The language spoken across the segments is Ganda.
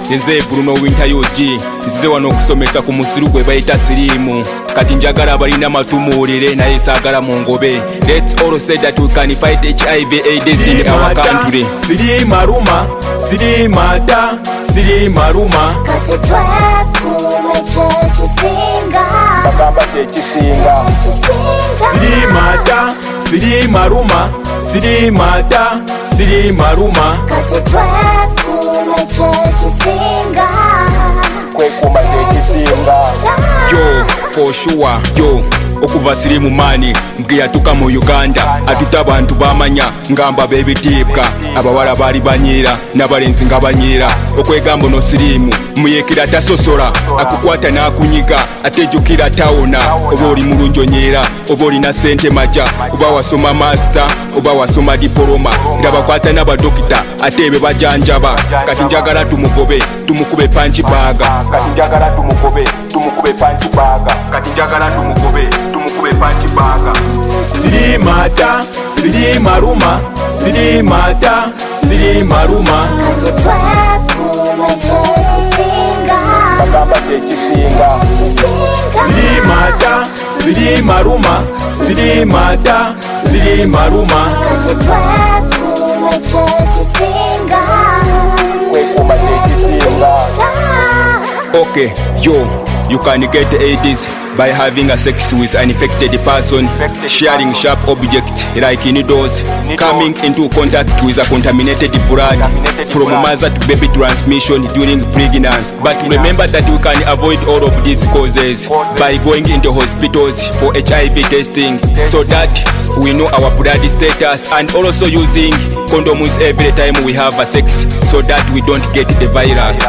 nze Bruno Winter UG nzize wano okusomesa ku musiru gwe bayita sirimu kati njagala abalina matumuulire naye saagala mu ngobe. Let's all say that we can fight HIV AIDS in our country. Siri maruma, siri mata, siri maruma. Kati twekume kyekisinga Bagamba kyekisinga. Siri mata, siri maruma, siri mata, siri maruma. Kati twekume kyekisinga Kwekuuma kyekisinga. Yo for sure yo okuva sirimu mani mbwe yatuka mu Uganda atuta abantu bamanya ngamba bebitiibwa abawala bali banyiira n'abalenzi nga banyiira okwegamba no sirimu muyekera tasosola akukwata n'akunyiga atejjukira tawona oba oli mulunjonyera oba olina sente maja oba wasoma master oba wasoma diploma nga bakwata n'abadokita ate ebe bajanjaba kati njagala tumukube panchi baga kati njagala tumukube panchi baga kati njagala tumukube panchi baga. Siri mata, siri maruma, siri mata, siri maruma. Kati twekume kyekisinga Bagamba kyekisinga. Siri mata, siri maruma, siri mata, siri maruma. Kati twekume kyekisinga Kwekuuma kyekisinga. Okay, yo, you can get AIDS by having a sex with an infected person, sharing sharp object like needles, coming into contact with a contaminated blood from mother to baby transmission during pregnancy. But remember that we can avoid all of these causes by going into hospitals for HIV testing so that we know our blood status, and also using condoms every time we have a sex so that we don't get the virus.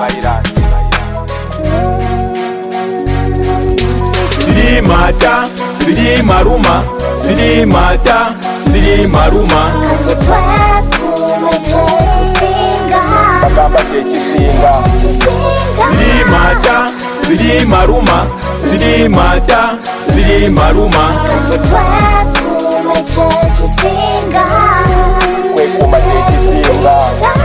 Siri mata, siri maruma, siri mata, siri maruma. Kati twekume kyekisinga Bagamba kyekisinga. Siri mata, siri maruma, siri mata, siri maruma. Kati twekume kyekisinga Kwekuuma kyekisinga.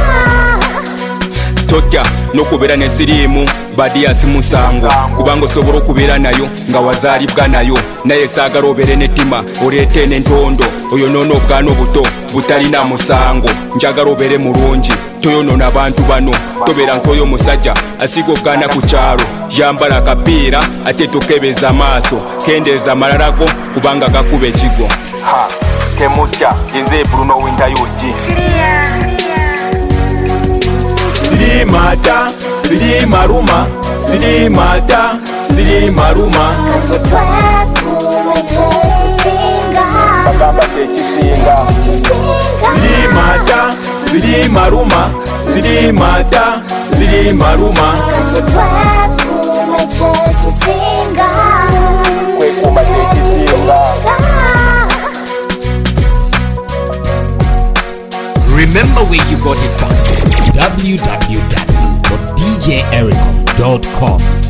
Totya n'okubeera ne siriimu badiyasi musango kubanga osobola okubeera nayo nga wazaalibwa nayo naye saagala obeere n'ettima oleete n'entondo oyonoona obwana obuto butalina musango. Njagala obeere mulungi toyonoona abantu bano tobeera nk'oyo omusajja asiga obwana ku kyalo yambala akapiira ate tokebeza maaso kendeeza malalago kubanga gakuba ekigo. Temutya nze Bruno Winter UG. Siri mata, siri maruma, siri mata, siri maruma. Kati twekume kyekisinga Bagamba kyekisinga. Siri mata, siri maruma, siri mata, siri maruma. Kati twekume kyekisinga Kwekuuma kyekisinga. Remember where you got it from. www.djericom.com